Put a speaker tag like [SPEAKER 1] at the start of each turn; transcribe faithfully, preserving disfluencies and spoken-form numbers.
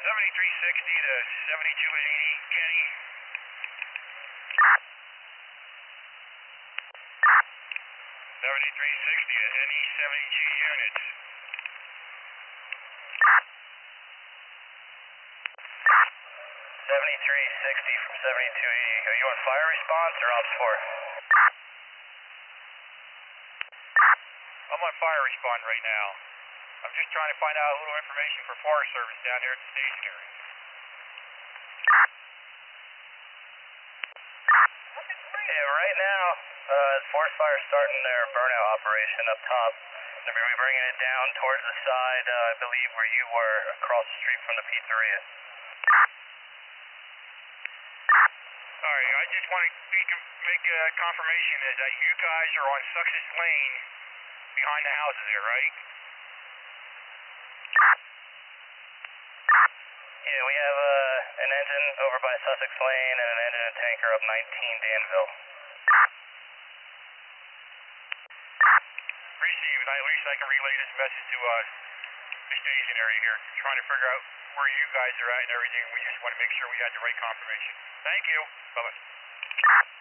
[SPEAKER 1] seventy-three sixty to seventy-two eighty, Kenny. seventy-three sixty to N E seventy-two units. seventy-three sixty from seventy-two eighty. Are you on fire response or ops four? I'm on fire response right now. I'm just trying to find out a little information for Forest Service down here at the staging area. Yeah, right now, uh, the forest fire is starting their burnout operation up top. They're going to be bringing it down towards the side, uh, I believe, where you were across the street from the pizzeria. Alright, I just want to make, make a confirmation is that you guys are on Sussex Lane behind the houses there, right? Yeah, we have uh, an engine over by Sussex Lane and an engine and tanker up nineteen Danville. Receive, and at least I can relay this message to uh, the staging area here, trying to figure out where you guys are at and everything. We just want to make sure we had the right confirmation. Thank you. Bye-bye.